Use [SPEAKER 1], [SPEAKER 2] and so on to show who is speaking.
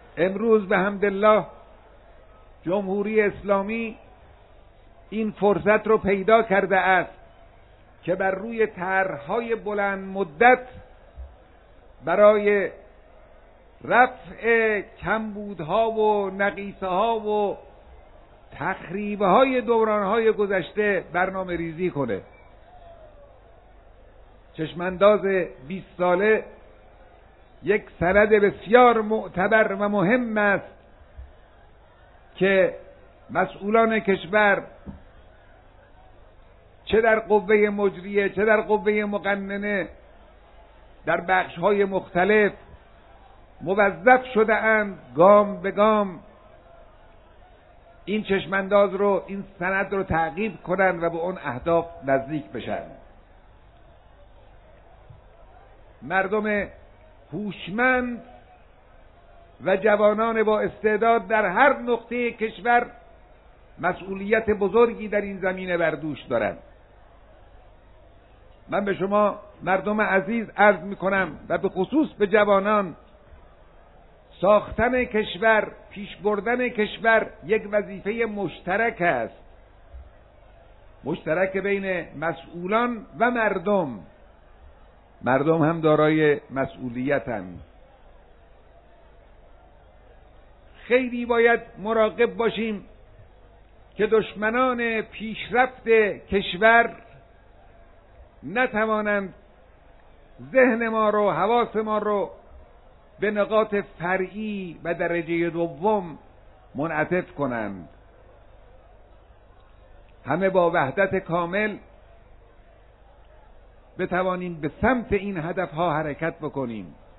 [SPEAKER 1] امروز به حمدالله جمهوری اسلامی این فرصت رو پیدا کرده است که بر روی طرح‌های بلند مدت برای رفع کمبودها و نقیصه‌ها و تخریب‌های دوران‌های گذشته برنامه ریزی کنه. چشمانداز 20 ساله یک سند بسیار معتبر و مهم است که مسئولان کشور چه در قوه مجریه چه در قوه مقننه در بخش‌های مختلف موظف شده اند گام به گام این چشمانداز رو، این سند رو تعقیب کنند و به اون اهداف نزدیک بشن. مردم هوشمند و جوانان با استعداد در هر نقطه کشور مسئولیت بزرگی در این زمینه بر دوش دارند. من به شما مردم عزیز عرض میکنم و به خصوص به جوانان، ساختن کشور، پیش بردن کشور یک وظیفه مشترک است، مشترک بین مسئولان و مردم. مردم هم دارای مسئولیتند. خیلی باید مراقب باشیم که دشمنان پیشرفت کشور نتوانند ذهن ما رو، حواس ما رو به نقاط فرعی و درجه دوم منعطف کنند. همه با وحدت کامل بتوانیم به سمت این هدفها حرکت بکنیم.